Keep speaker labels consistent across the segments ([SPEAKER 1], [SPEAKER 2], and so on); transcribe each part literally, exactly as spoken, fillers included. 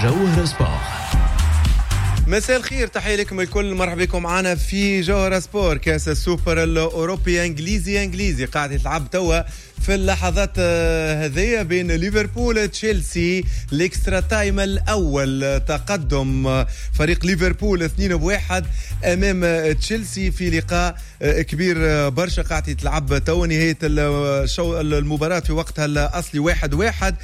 [SPEAKER 1] جوهر سبور.
[SPEAKER 2] مساء الخير، تحية لكم الكل، مرحبا بكم معنا في جوهر سبور. كاس السوبر الأوروبي انجليزي انجليزي قاعد يتلعب توا في اللحظات هذه بين ليفربول تشيلسي. الاكسترا تايم الاول، تقدم فريق ليفربول اثنين بواحد امام تشيلسي في لقاء كبير برشا قاعد يتلعب توا. نهايه الشو المباراه في وقتها الاصلي واحد واحد.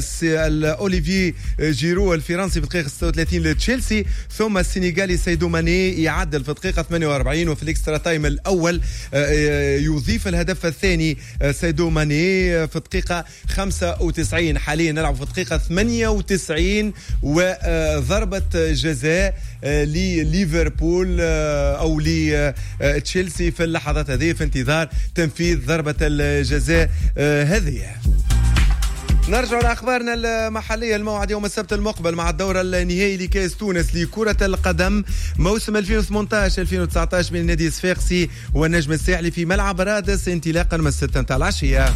[SPEAKER 2] اوليفي جيرو الفرنسي في الدقيقه ستة وثلاثين لتشيلسي، ثم السنغالي سيدو ماني يعدل في الدقيقه ثمانية وأربعين، وفي الاكسترا تايم الاول يضيف الهدف الثاني سيدو ماني في الدقيقة خمسة وتسعين. حاليا نلعب في الدقيقة ثمانية وتسعين وضربة جزاء لليفربول أو لتشيلسي في اللحظات هذه في انتظار تنفيذ ضربة الجزاء هذه. نرجع لأخبارنا المحلية. الموعد يوم السبت المقبل مع الدورة النهائي لكأس تونس لكرة القدم موسم ألفين وثمانية عشر ألفين وتسعة عشر بين النادي الصفاقسي والنجم الساحلي في ملعب رادس انطلاقا من الستة متاع العشية.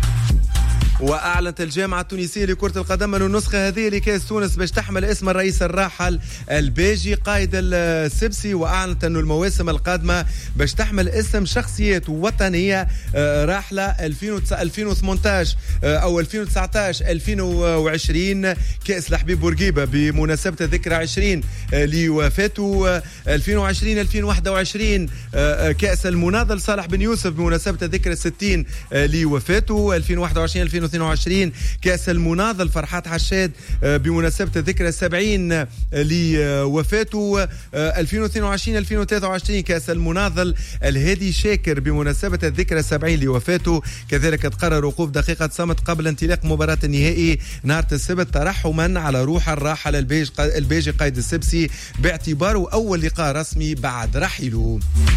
[SPEAKER 2] وأعلنت الجامعة التونسية لكرة القدم أن النسخة هذه لكأس تونس باش تحمل اسم الرئيس الراحل الباجي قائد السبسي، وأعلنت أن المواسم القادمة باش تحمل اسم شخصيات وطنية راحلة ألفين وثمانية عشر أو ألفين وتسعة عشر ألفين وعشرين. كأس لحبيب بورقيبة بمناسبة ذكرى عشرين لوفاته، ألفين وعشرين ألفين وواحد وعشرين كأس المناضل صالح بن يوسف بمناسبة ذكرى ستين لوفاته، ألفين وواحد وعشرين ألفين واثنين وعشرين كأس المناضل فرحات حشاد بمناسبة ذكرى سبعين لوفاته، ألفين واثنين وعشرين ألفين وثلاثة وعشرين كأس المناضل الهادي شاكر بمناسبة الذكرى سبعين لوفاته. كذلك تقرر وقوف دقيقة صمت قبل انطلاق مباراة النهائي نهار السبت ترحما على روح الراحل الباجي قائد السبسي باعتباره أول لقاء رسمي بعد رحيله.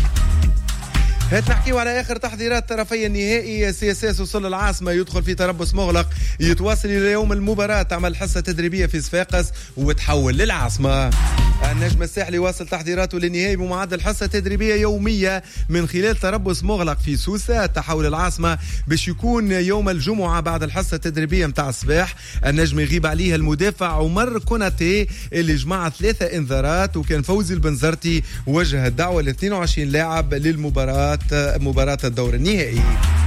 [SPEAKER 2] هات نحكيو على اخر تحضيرات طرفي النهائي. سي اس اس وصل العاصمه يدخل في تربص مغلق يتواصل الى يوم المباراه، تعمل حصه تدريبيه في صفاقس وتحول للعاصمه. النجم الساحلي واصل تحضيراته للنهائي بمعدل حصه تدريبيه يوميه من خلال تربص مغلق في سوسه. تحول العاصمه باش يكون يوم الجمعه بعد الحصه التدريبيه متاع الصباح. النجم يغيب عليه المدافع عمر كوناتي اللي جمع ثلاثه انذارات، وكان فوزي البنزرتي وجه الدعوه ل اثنين وعشرين لاعب للمباراه مباراة الدور النهائي.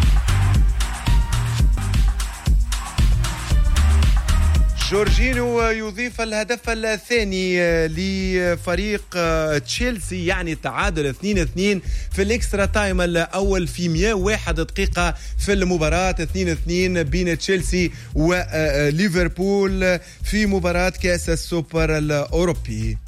[SPEAKER 2] جورجينو يضيف الهدف الثاني لفريق تشيلسي، يعني التعادل اثنين اثنين في الاكسترا تايم الاول في مئة وواحد دقيقة في المباراة اثنين اثنين بين تشيلسي وليفربول في مباراة كأس السوبر الأوروبي.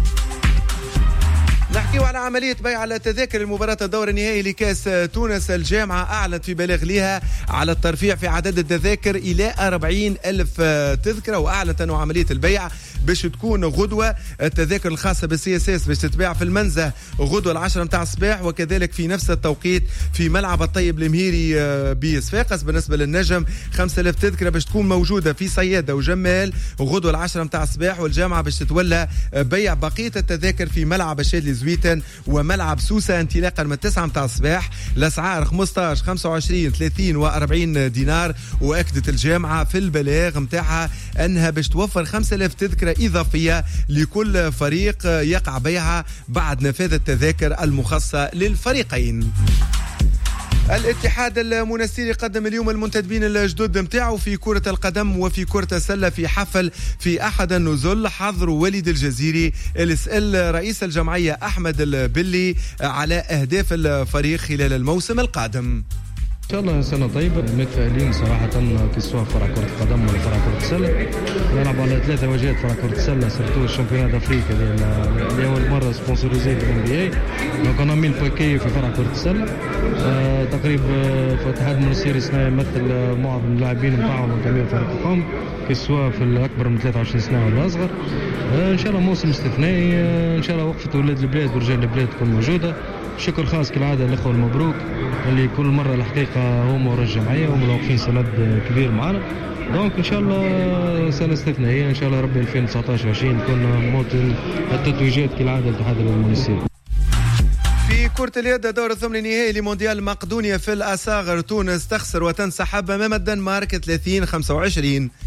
[SPEAKER 2] نحكيو على عملية بيع التذاكر لمباراة الدور النهائي لكأس تونس. الجامعة أعلنت في بلاغ لها على الترفيع في عدد التذاكر إلى أربعين ألف تذكرة، وأعلنت أنه عملية البيع باش تكون غدوة. التذاكر الخاصة بالسي اس اس باش تتباع في المنزه غدوة العشرة متاع الصباح، وكذلك في نفس التوقيت في ملعب الطيب المهيري بصفاقس. بالنسبة للنجم خمسة آلاف تذكرة باش تكون موجودة في صيادة وجمال غدوة العشرة متاع الصباح، والجامعة باش تتولى بيع بقية التذاكر في ملعب الشادلي زويتن وملعب سوسة انطلاقا من التسعة متاع الصباح. الأسعار خمسة عشر خمسة وعشرين ثلاثين وأربعين دينار. وأكدت الجامعة في البلاغ متاعها أنها باش توفر خمسة آلاف تذكرة إضافية لكل فريق يقع بيعها بعد نفاذ التذاكر المخصصة للفريقين. الاتحاد المنستيري قدم اليوم المنتدبين الجدد متاعه في كرة القدم وفي كرة السلة في حفل في أحد النزل حضر وليد الجزيري اللي سأل رئيس الجمعية أحمد البلي على أهداف الفريق خلال الموسم القادم.
[SPEAKER 3] ان شاء الله سنه طيبه، متفائلين صراحه كسوا فرع كره القدم ولا فرع كره السله. نلعب على ثلاثه واجهات فرع كره السله، سيرتو الشامبيونات افريقيا اللي اول مره سبونسوريزي بالان بي اي. دونك انا ميل باكي في فرع كره السله. آه تقريبا في الاتحاد المنستيري سنه يمثل معظم اللاعبين نتاعهم من جميع فرق القوم، كسوا في الاكبر من ثلاثة وعشرين سنه والاصغر. آه ان شاء الله موسم استثنائي. آه ان شاء الله وقفه اولاد البلاد ورجال البلاد تكون موجوده. شكر خاص كالعاده الاخوه المبروك اللي كل مره الحقيقه هم ورا الجمعيه هم واقفين سند كبير معنا. دونك ان شاء الله سنه استثنائيه، ان شاء الله ربي ألفين وتسعة عشر عشرين تكون موت التتويجات كالعاده الاتحاد المنستيري.
[SPEAKER 2] في كرة اليد دور الثمن النهائي لمونديال مقدونيا في الأصاغر، تونس تخسر وتنسحب أمام الدنمارك ثلاثين خمسة وعشرين.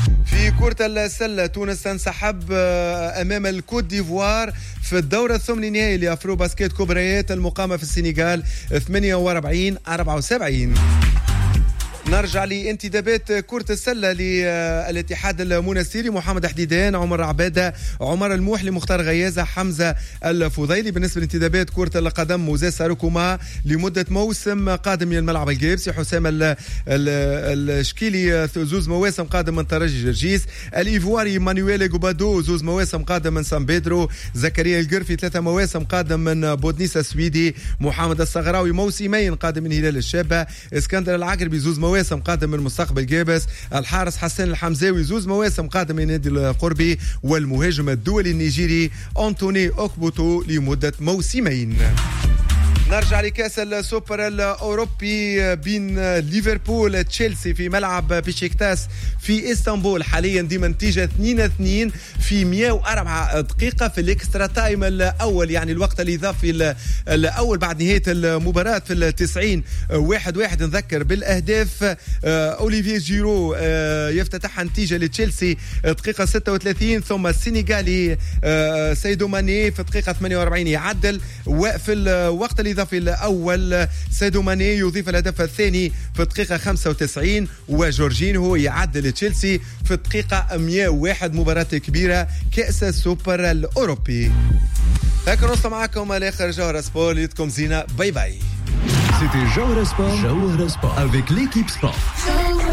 [SPEAKER 2] في كرة السلة تونس تنسحب أمام الكوت ديفوار في الدورة الثمن نهائي لأفرو باسكيت كبريات المقامة في السنغال ثمانية وأربعين أربعة وسبعين. نرجع لانتدابات كرة السلة للاتحاد المنستيري. محمد حديدان، عمر عبادة، عمر الموحلي، مختار غيازة، حمزة الفضيلي. بالنسبة لانتدابات كرة القدم، موزيس ساروكوما لمدة موسم قادم من الملعب الجيبسي. حسام الشكيلي زوز مواسم قادم من ترجي جرجيس. الإيفواري مانويل جوبادو زوز مواسم قادم من سان بيدرو. زكريا القرفي ثلاثة مواسم قادم من بودنيسا السويدي. محمد الصغراوي موسمين قادم من هلال الشابة. اسكندر العقربي زوز مواسم قادم من مستقبل جابس. الحارس حسن الحمزاوي زوز مواسم قادم من نادي القربي. والمهاجم الدولي النيجيري أنتوني أوكبوتو لمدة موسمين. نرجع لكاس السوبر الأوروبي بين ليفربول تشيلسي في ملعب بيشيكتاس في اسطنبول حاليا دي نتيجة اثنين اثنين في مئة وأربعة دقيقة في الاكسترا تايم الأول، يعني الوقت الإضافي الأول بعد نهاية المباراة في التسعين. واحد واحد. نذكر بالأهداف، أوليفيه جيرو يفتتح نتيجة لتشيلسي دقيقة ستة وثلاثين، ثم السنغالي سيدو ماني في دقيقة ثمانية وأربعين يعدل، وفي الوقت الإضافي في الأول سيدو ماني يضيف الهدف الثاني في الدقيقة خمسة وتسعين، وجورجينهو يعدل تشيلسي في الدقيقة مئة وواحد. مباراة كبيرة كأس السوبر الأوروبي. هكا نوصل معكم الآخر جوهرة سبور. ليتكم زينة. باي باي.
[SPEAKER 1] C'était Jawhara Sport. Jawhara Sport avec l'équipe sport.